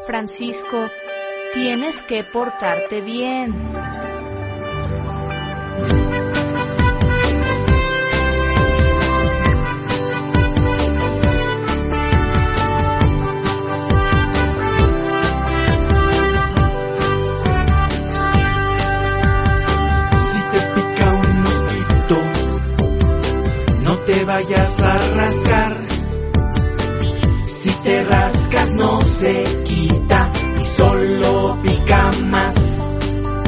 Francisco, tienes que portarte bien. Si te pica un mosquito, no te vayas a rascar. Si te rascas no se quita y solo pica más.